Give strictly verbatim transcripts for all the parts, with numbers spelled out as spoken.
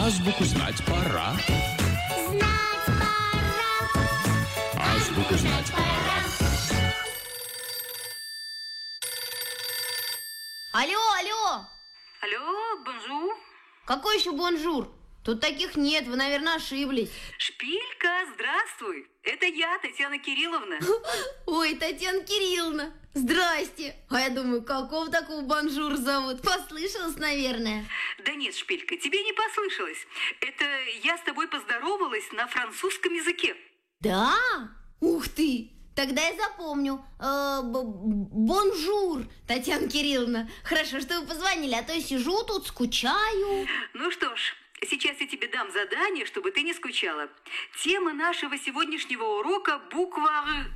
Азбуку знать пора. Знать пора. Азбуку знать пора. Алло, алло! Алло, бонжур. Какой еще бонжур? Тут таких нет, вы, наверное, ошиблись. Шпилька, здравствуй. Это я, Татьяна Кирилловна. Ой, Татьяна Кирилловна, здрасте. А я думаю, какого такого бонжур зовут? Послышалось, наверное. Да нет, Шпилька, тебе не послышалось. Это я с тобой поздоровалась на французском языке. Да? Ух ты! Тогда я запомню. Э, бонжур, Татьяна Кирилловна. Хорошо, что вы позвонили, а то я сижу тут, скучаю. Ну что ж, сейчас я тебе дам задание, чтобы ты не скучала. Тема нашего сегодняшнего урока – буква «Р».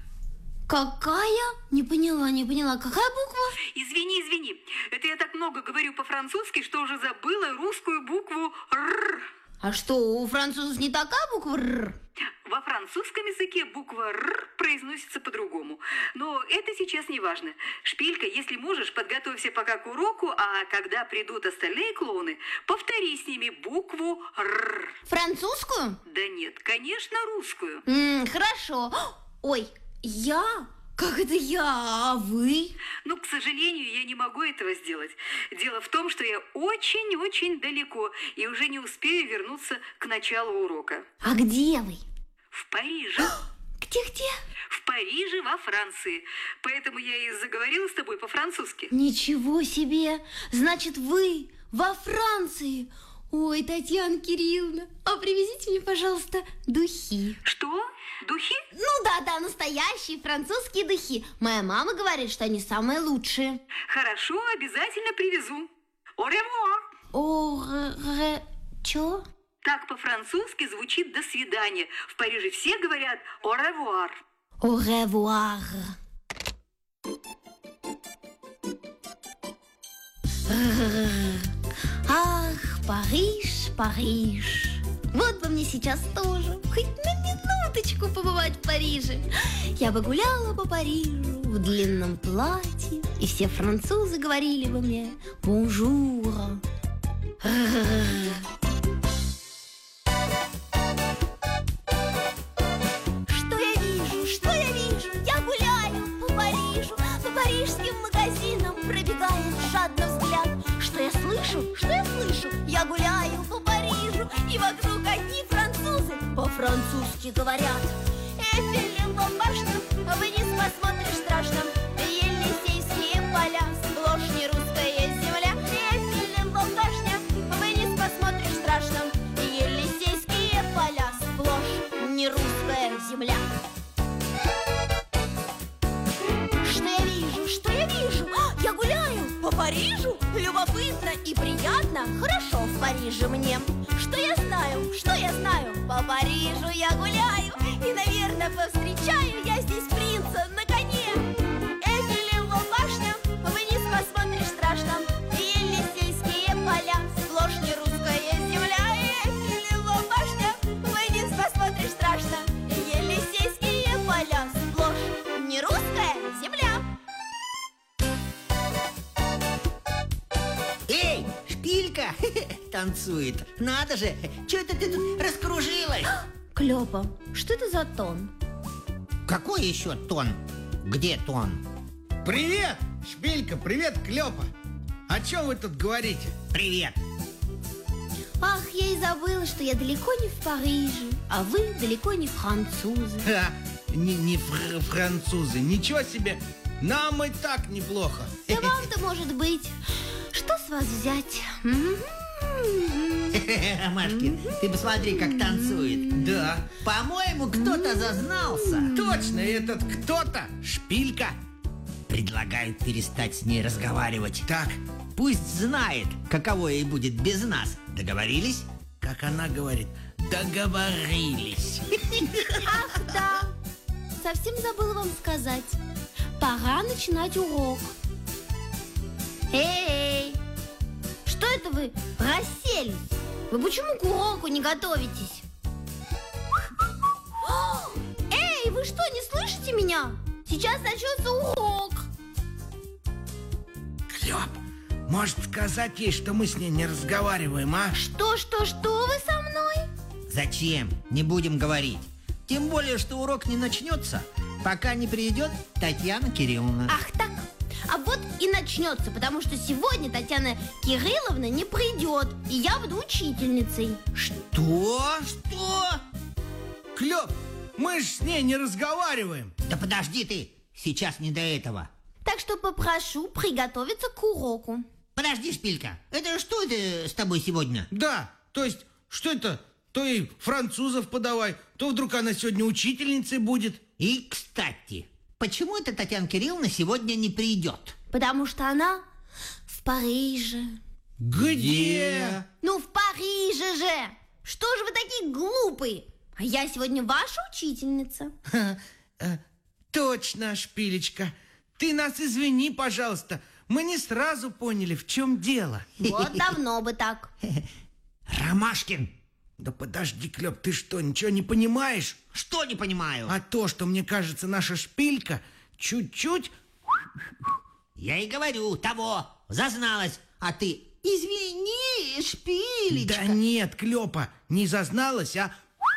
Какая? Не поняла, не поняла. Какая буква? Извини, извини. Это я так много говорю по-французски, что уже забыла русскую букву «Р». А что, у французов не такая буква «Р»? Во французском языке буква «Р» произносится по-другому. Но это сейчас не важно. Шпилька, если можешь, подготовься пока к уроку, а когда придут остальные клоуны, повтори с ними букву «Р». Французскую? Да нет, конечно, русскую. М, хорошо. Ой, я? Как это я? А вы? Ну, к сожалению, я не могу этого сделать. Дело в том, что я очень-очень далеко и уже не успею вернуться к началу урока. А где вы? В Париже. Где-где? В Париже, во Франции. Поэтому я и заговорила с тобой по-французски. Ничего себе! Значит, вы во Франции? Ой, Татьяна Кирилловна, а привезите мне, пожалуйста, духи. Что? Духи? Ну да-да, настоящие французские духи. Моя мама говорит, что они самые лучшие. Хорошо, обязательно привезу. Au revoir. О, ре... Чё? Так по-французски звучит «до свидания». В Париже все говорят «au revoir». Au revoir. Ах, Париж, Париж. Вот бы мне сейчас тоже хоть на минуточку побывать в Париже. Я бы гуляла по Парижу в длинном платье, и все французы говорили бы мне «бонжур». Что я вижу, что я вижу? Я гуляю по Парижу, по парижским магазинам пробегает жадно взгляд. Что я слышу, что я слышу? Я гуляю по Парижу, и вокруг одни французы по-французски говорят. Эфелева башня, вниз посмотришь страшно, Елисейские поля, сплошь не русская земля. Эфелева башня, вниз посмотришь страшно, Елисейские поля, сплошь не русская земля. Что я вижу, что я вижу? Я гуляю по Парижу, любопытно и приятно. Хорошо в Париже мне. Что я знаю, что я знаю? По Парижу я гуляю, и, наверное, повстречаю я здесь принца на коне. Эфелева башня, вниз посмотришь страшно, Елисейские поля, сплошь не русская земля. Эфелева башня, вниз посмотришь страшно, Елисейские поля, сплошь не русская земля. Эй, Шпилька танцует. Надо же, что это ты тут раскружилась? Клёпа, что это за тон? Какой еще тон? Где тон? Привет, Шпилька, привет, Клёпа. О чем вы тут говорите? Привет. Ах, я и забыла, что я далеко не в Париже, а вы далеко не французы. Ха, не, не фр- французы, ничего себе. Нам и так неплохо. Да вам-то может быть. Что с вас взять? Машкин, ты посмотри, как танцует. Да, По-моему, кто-то зазнался. точно, этот кто-то Шпилька. Предлагают перестать с ней разговаривать. Так, Пусть знает, каково ей будет без нас. Договорились? как она говорит, договорились. Ах, да. Совсем забыла вам сказать. Пора начинать урок. Эй, что это вы расселись? Вы почему к уроку не готовитесь? Эй, вы что, не слышите меня? Сейчас начнется урок. Клёп, Может, сказать ей, что мы с ней не разговариваем, а? Что, что, что вы со мной? Зачем? Не будем говорить. Тем более, что урок не начнется, пока не придет Татьяна Кирилловна. Ах так. А вот и начнется, потому что сегодня Татьяна Кирилловна не придет, и я буду учительницей. Что? Что? Клёп, мы ж с ней не разговариваем. Да подожди ты, сейчас не до этого. Так что попрошу приготовиться к уроку. Подожди, Шпилька, это что это с тобой сегодня? Да, то есть, что это? То ей французов подавай, то вдруг она сегодня учительницей будет. И, кстати, почему это Татьяна Кирилловна сегодня не придет? Потому что она в Париже. Где? Ну, в Париже же! Что же вы такие глупые? А я сегодня ваша учительница. Ха, э, точно, Шпилечка. Ты нас извини, пожалуйста. Мы не сразу поняли, в чем дело. Вот давно бы так. Ромашкин! Да подожди, Клёп, ты что, ничего не понимаешь? Что не понимаю? А то, что, мне кажется, наша Шпилька чуть-чуть... Я и говорю, того, зазналась. А ты, извини, Шпилечка. Да нет, Клёпа, не зазналась, а...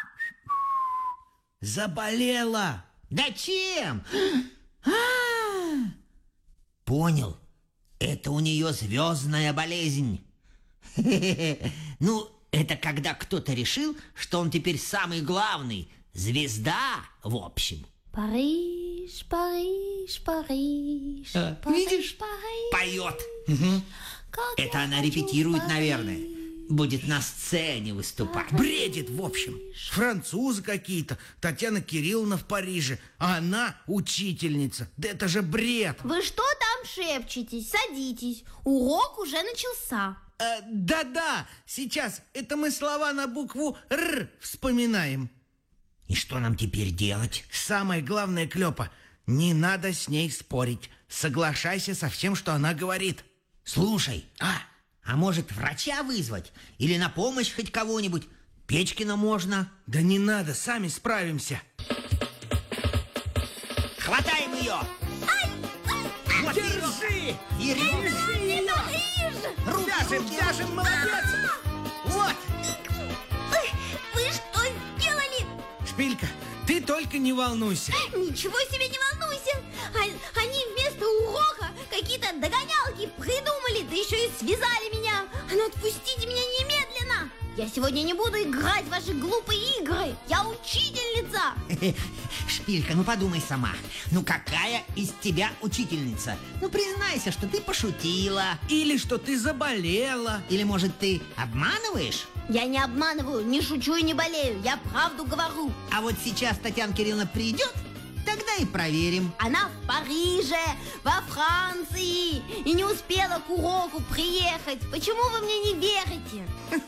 Заболела. Да чем? А, понял. Это у нее звездная болезнь. Ну, это когда кто-то решил, что он теперь самый главный. Звезда, в общем. Париж, Париж, Париж. А, Париж, видишь? Париж. Поет. Как Это я она хочу репетирует, в наверное. Париж. Будет на сцене выступать. Бредит, в общем. Французы какие-то, Татьяна Кирилловна в Париже, а она учительница. Да это же бред. Вы что там шепчетесь? Садитесь. Урок уже начался. Э, Да-да, сейчас это мы слова на букву «Р» вспоминаем. И что нам теперь делать? Самое главное, Клёпа, не надо с ней спорить. Соглашайся со всем, что она говорит. Слушай, А, а может врача вызвать? Или на помощь хоть кого-нибудь? Печкина можно. да не надо, сами справимся. Хватаем ее! Вот Держи! веревка. Руки, Вяжем, руки, вяжем, руки. молодец! Вот, Вы, вы что сделали? Шпилька, ты только не волнуйся. Ничего себе, не волнуйся. А- они вместо урока какие-то догонялки придумали, да еще и связали меня. А ну отпустите меня немедленно. Я сегодня не буду играть в ваши глупые игры. Я учительница. Шпилька, ну подумай сама. Ну какая из тебя учительница? Ну признайся, что ты пошутила. Или что ты заболела. Или может ты обманываешь? Я не обманываю, не шучу и не болею. Я правду говорю. А вот сейчас Татьяна Кирилловна придет, тогда и проверим. Она в Париже, во Франции, и не успела к уроку приехать. Почему вы мне не верите?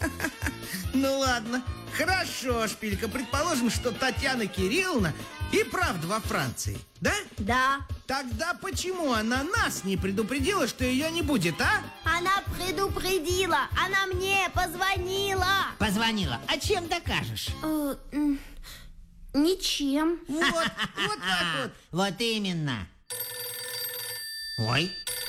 Ну ладно, хорошо, Шпилька, предположим, что Татьяна Кирилловна и правда во Франции, да? Да, Тогда почему она нас не предупредила, что ее не будет, а? она предупредила, она мне позвонила. Позвонила. А чем докажешь? Э, м, Ничем. Вот, вот так вот. Вот именно. Ой.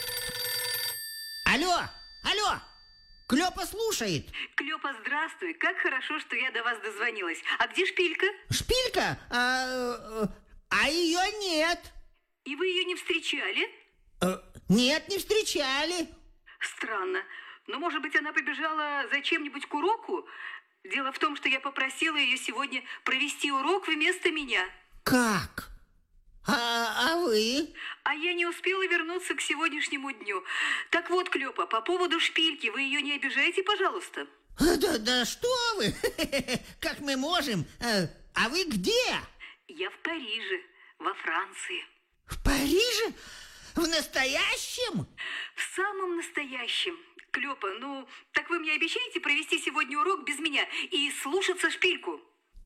Алло, алло. Клёпа слушает. Клёпа, здравствуй. Как хорошо, что я до вас дозвонилась. А где Шпилька? Шпилька? А, э, а ее нет. И вы ее не встречали? Э, Нет, не встречали. Странно. Но, может быть, она побежала за чем-нибудь к уроку? Дело в том, что я попросила ее сегодня провести урок вместо меня. Как? А, а вы? А я не успела вернуться к сегодняшнему дню. Так вот, Клёпа, по поводу Шпильки, вы ее не обижайте, пожалуйста. Да, да что вы? Как мы можем? Э, А вы где? Я в Париже, во Франции. В Париже? В настоящем? В самом настоящем. Клёпа, ну, так вы мне обещаете провести сегодня урок без меня и слушаться Шпильку?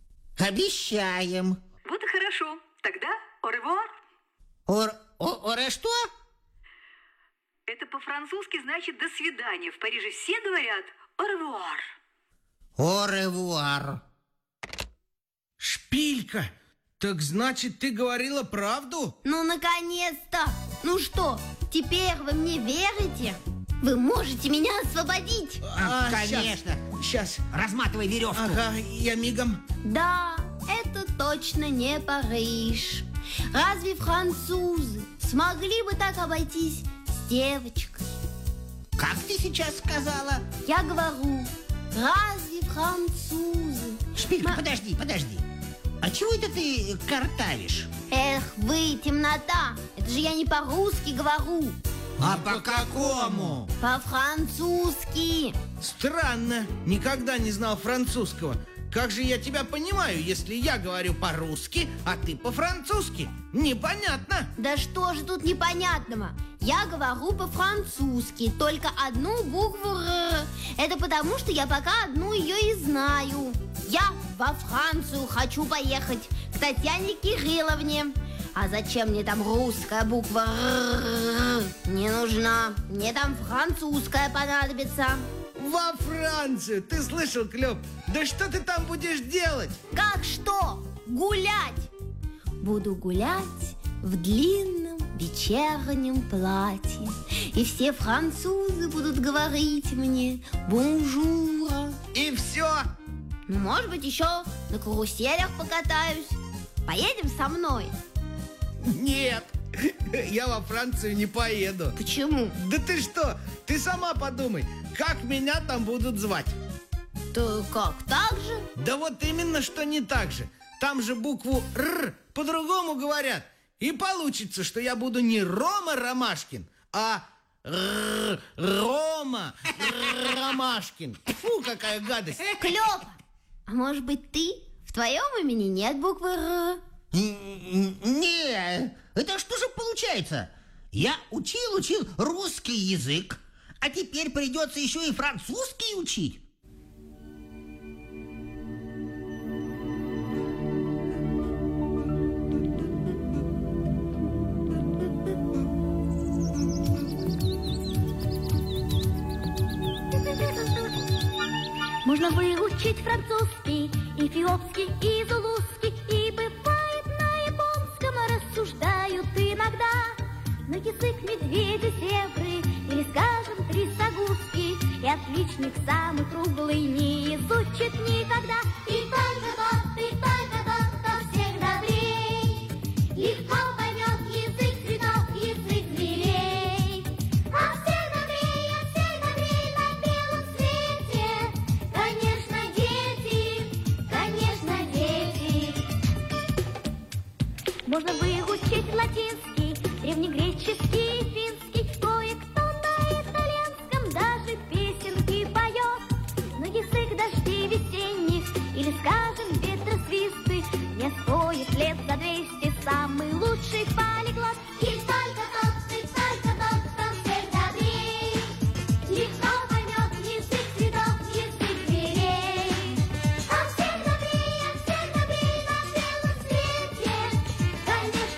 Обещаем. Вот и хорошо. Тогда au revoir. Ор, о, оре что? Это по-французски значит «до свидания». В Париже все говорят au revoir. Оревуар. Шпилька, так значит, ты говорила правду? Ну, наконец-то. Ну что, теперь вы мне верите? Вы можете меня освободить? А, конечно. Сейчас. Разматывай веревку. Ага, я мигом. Да, это точно не Париж. Разве французы смогли бы так обойтись с девочкой? Как ты сейчас сказала? Я говорю, разве французы? Шпилька, Ма- подожди, подожди. А чего это ты картавишь? Эх вы, темнота, это же я не по-русски говорю, А по какому? по-французски. Странно, никогда не знал французского. Как же я тебя понимаю, если я говорю по-русски, а ты по-французски? Непонятно. Да что же тут непонятного? Я говорю по-французски, только одну букву «Р». Это потому, что я пока одну ее и знаю. Я во Францию хочу поехать, к Татьяне Кирилловне. А зачем мне там русская буква «Р»? Не нужна. Мне там французская понадобится. Во Францию! Ты слышал, Клёп? Да что ты там будешь делать? Как что? Гулять! Буду гулять в длинном вечернем платье. И все французы будут говорить мне «бонжура». И все? Ну, может быть, еще на каруселях покатаюсь. Поедем со мной? Нет, я во Францию не поеду. Почему? Да ты что? Ты сама подумай, как меня там будут звать? Да как, так же? Да вот именно, что не так же. Там же букву «Р» по-другому говорят. И получится, что я буду не Рома Ромашкин, а Р- Рома Ромашкин. Фу, какая гадость. Клёпа, а может быть ты? В твоем имени нет буквы «Р». Не, это что же получается? Я учил, учил русский язык, а теперь придется еще и французский учить. Можно выучить французский, эфиопский и зулузский. И бывает на японском рассуждают иногда. Но язык медведя, зебры или, скажем, трясогузки и отличник самый круглый не изучит никогда. И только тот, и только тот, кто всех добрей, легко поймет язык цветов, язык зверей. А всех добрей, а всех добрей на белом свете, конечно, дети, конечно, дети. Можно выучить латинский, древнегреческий, финский, кое-кто на итальянском даже песенки поет. Но язык дождей весенних или, скажем, ветросвисты не освоит лет за двести самый лучший полиглот. И только тот, и только тот, кто всех добрей, легко поймет язык цветов, язык зверей. А всех добрей, а всех добрей на белом свете, конечно,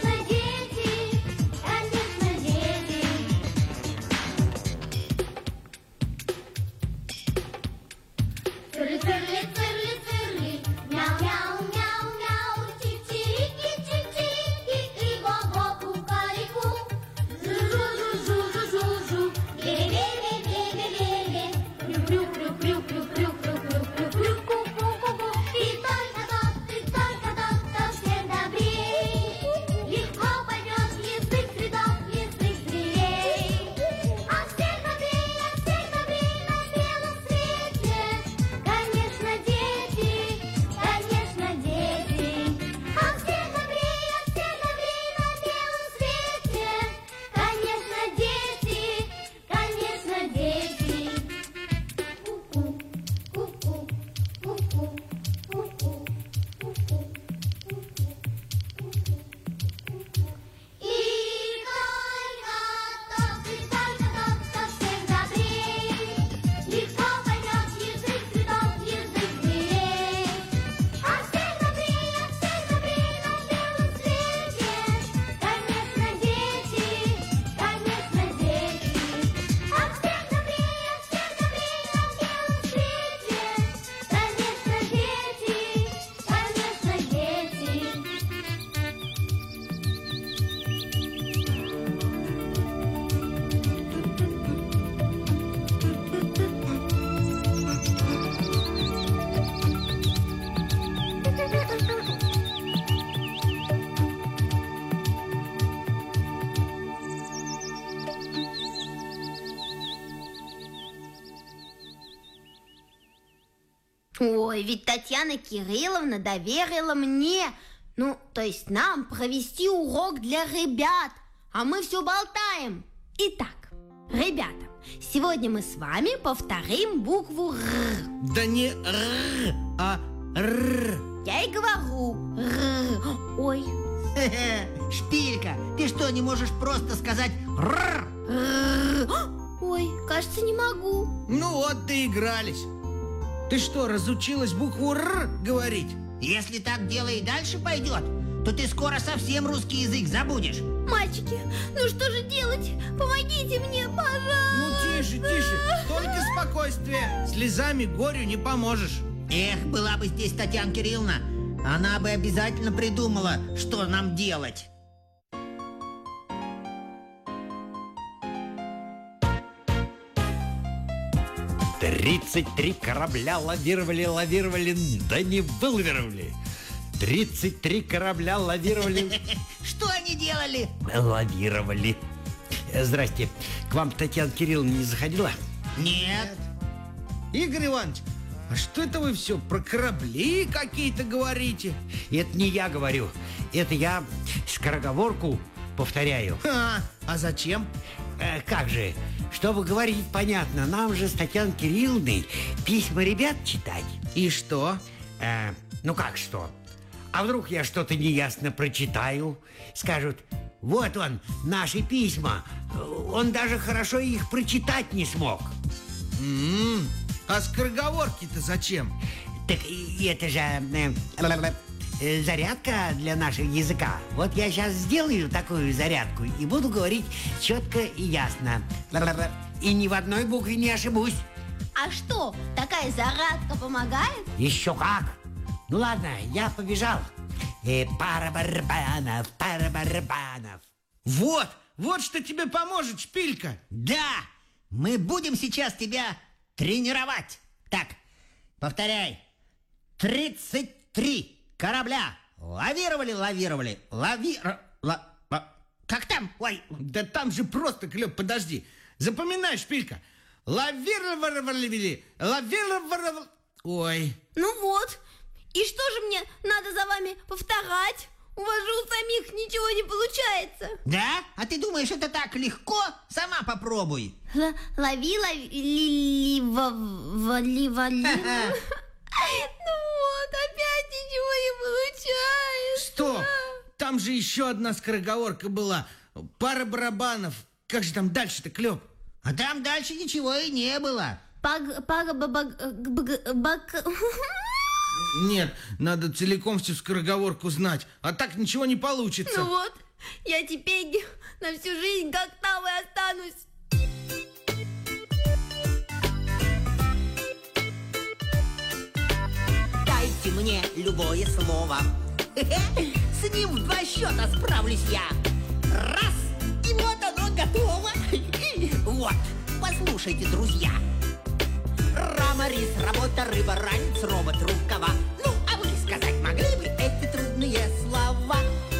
Ой, ведь Татьяна Кирилловна доверила мне, ну, то есть нам, провести урок для ребят, а мы все болтаем. Итак, ребята, сегодня мы с вами повторим букву Р. Да не Р, а Р. Я и говорю Р. Ой. Шпилька, ты что, не можешь просто сказать «рррр»? Р. Ой, кажется, не могу. Ну вот, доигрались. Ты что, разучилась букву Р говорить? Если так дело и дальше пойдет, то ты скоро совсем русский язык забудешь. Мальчики, ну что же делать? Помогите мне, пожалуйста. Ну тише, тише, только спокойствие. Слезами горю не поможешь. Эх, была бы здесь Татьяна Кирилловна, она бы обязательно придумала, что нам делать. Тридцать три корабля лавировали, лавировали, да не вылавировали. Тридцать три корабля лавировали, Что они делали? лавировали. Э, Здрасте, к вам Татьяна Кирилловна не заходила? Нет. Игорь Иванович, а что это вы все про корабли какие-то говорите? Это не я говорю, это я скороговорку повторяю. А, а зачем? Э, как же, чтобы говорить понятно, нам же с Татьяной Кирилловной письма ребят читать. И что? Э, ну как что? А вдруг я что-то неясно прочитаю? Скажут, вот он, наши письма. Он даже хорошо их прочитать не смог. М-м, а скороговорки-то зачем? Так и это же э, э, зарядка для нашего языка. Вот я сейчас сделаю такую зарядку и буду говорить четко и ясно. И ни в одной букве не ошибусь. А что, такая зарядка помогает? Еще как! Ну ладно, я побежал. Э, пара барабанов, пара барабанов. Вот, вот что тебе поможет, Шпилька. Да, мы будем сейчас тебя тренировать. Так, повторяй. Тридцать три корабля лавировали, лавировали, лавир... ла- ла- Как там? Ой, Да там же просто, Клёп, подожди. Запоминай, Шпилька. Лавировали, лавировали... Ой. Ну вот, и что же мне надо за вами повторять? У вас же у самих ничего не получается. да? А ты думаешь, это так легко? Сама попробуй. Л- лови, лови, ли, ли, ва, ва, ли, ва, ли. Ну вот, опять ничего не получается. Что? Там же еще одна скороговорка была. Пара барабанов. Как же там дальше-то, Клёп? А там дальше ничего и не было. Паг, паг, ба- баг, бг- бак... Нет, надо целиком всю скороговорку знать. А так ничего не получится. Ну вот, я теперь на всю жизнь как там и останусь. Дайте мне любое слово. С ним в два счета справлюсь я. Раз, и вот оно готово. Вот, послушайте, друзья. Рама, рис, работа, рыба, ранец, робот, рукава. Ну, а вы сказать могли бы эти трудные слова?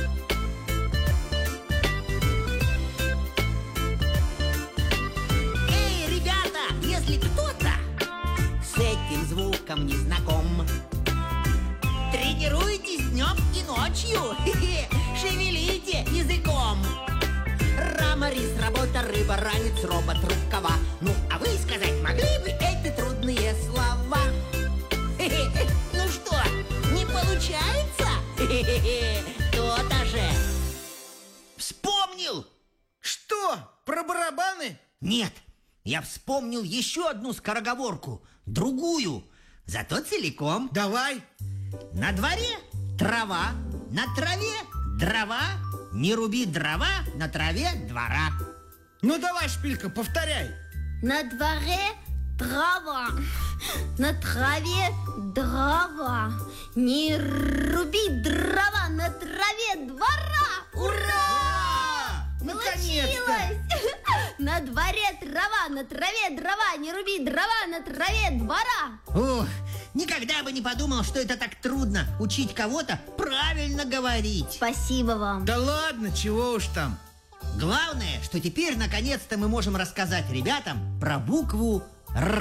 Эй, ребята, если кто-то с этим звуком не знаком, тренируйтесь днем и ночью, шевелите языком. Рама, рис, работа, рыба, ранец, робот, рукава. Ну, а вы сказать могли бы эти трудные слова? Ну что, не получается? То-то же. Вспомнил! Что? Про барабаны? Нет, я вспомнил еще одну скороговорку, другую, зато целиком. Давай. На дворе трава, на траве дрова, не руби дрова, на траве двора. Ну давай, Шпилька, повторяй. На дворе трава, на траве дрова. Не руби дрова, на траве двора. Ура! Наконец-то! Получилось! На дворе трава, на траве дрова. Не руби дрова, на траве двора. Ух, никогда бы не подумал, что это так трудно учить кого-то правильно говорить. Спасибо вам. Да ладно, чего уж там. Главное, что теперь наконец-то мы можем рассказать ребятам про букву Р.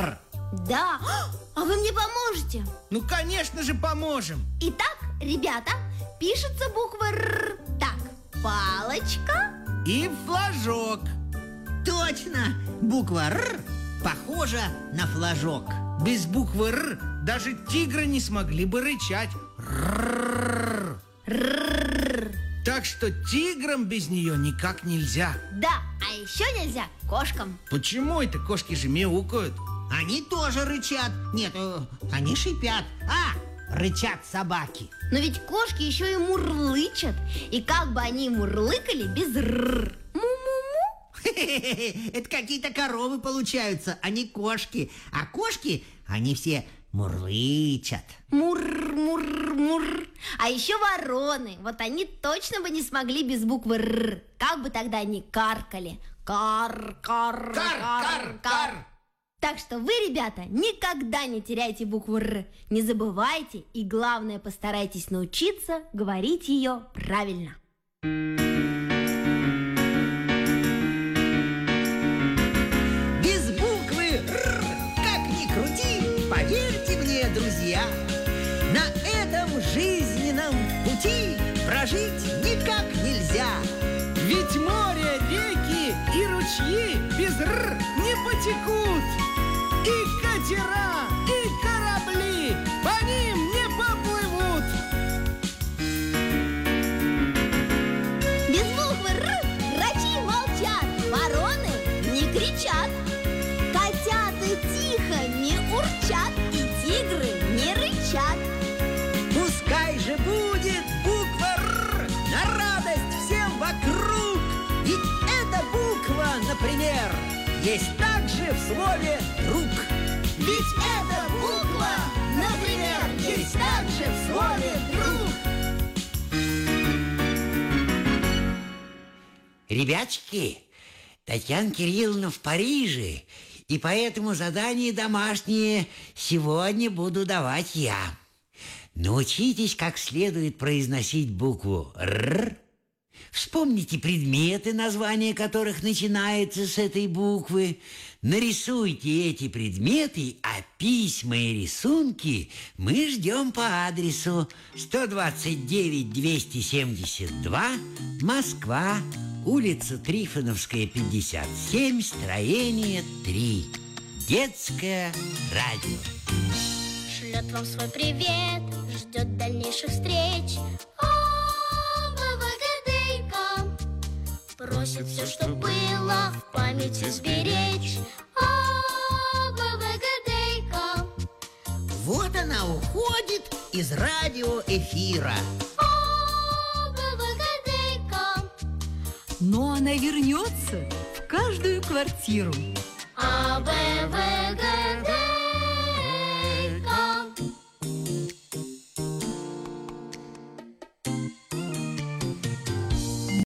Да, а вы мне поможете? Ну, конечно же, поможем. Итак, ребята, пишется буква Р. Так, палочка. И флажок. Точно! Буква «Р» похожа на флажок. Без буквы «Р» даже тигры не смогли бы рычать. Р-р-р. Р. Так что тиграм без нее никак нельзя. Да, а еще нельзя кошкам. Почему это? Кошки же мяукают. Они тоже рычат. Нет, э, они шипят. А, рычат собаки. Но ведь кошки еще и мурлычат. И как бы они мурлыкали без «р». Му-му-му. Это какие-то коровы получаются, а не кошки. А кошки, они все мурлычат. Мур-мур-мур. А еще вороны. Вот они точно бы не смогли без буквы «р». Как бы тогда они каркали. Кар-кар-кар-кар. Кар-кар-кар. Так что вы, ребята, никогда не теряйте букву «р». Не забывайте и, главное, постарайтесь научиться говорить ее правильно. Без буквы «Р», как ни крути, поверьте мне, друзья, на этом жизненном пути прожить никак нельзя. Ведь море, реки и ручьи без «р» не потекут. И катера, и корабли по ним не поплывут. Без буквы «р» грачи молчат, вороны не кричат, котята тихо не урчат и тигры не рычат. Пускай же будет буква «Р» на радость всем вокруг. Ведь эта буква, например, есть также в слове «друг». Ведь эта буква, например, есть также в слове «друг». Ребятки, Татьяна Кирилловна в Париже, и поэтому задание домашнее сегодня буду давать я. Научитесь как следует произносить букву «Р». Вспомните предметы, названия которых начинается с этой буквы. Нарисуйте эти предметы, а письма и рисунки мы ждем по адресу сто двадцать девять двести семьдесят два, Москва, улица Трифоновская, пятьдесят семь, строение три. Детское радио. Шлет вам свой привет, ждет дальнейших встреч. Просит все, что было, в памяти сберечь. А-ба-ба-га-дейка. Вот она уходит из радиоэфира. А-ба-ба-га-дейка. Но она вернется в каждую квартиру. А-бэ-вэ-га-дейка.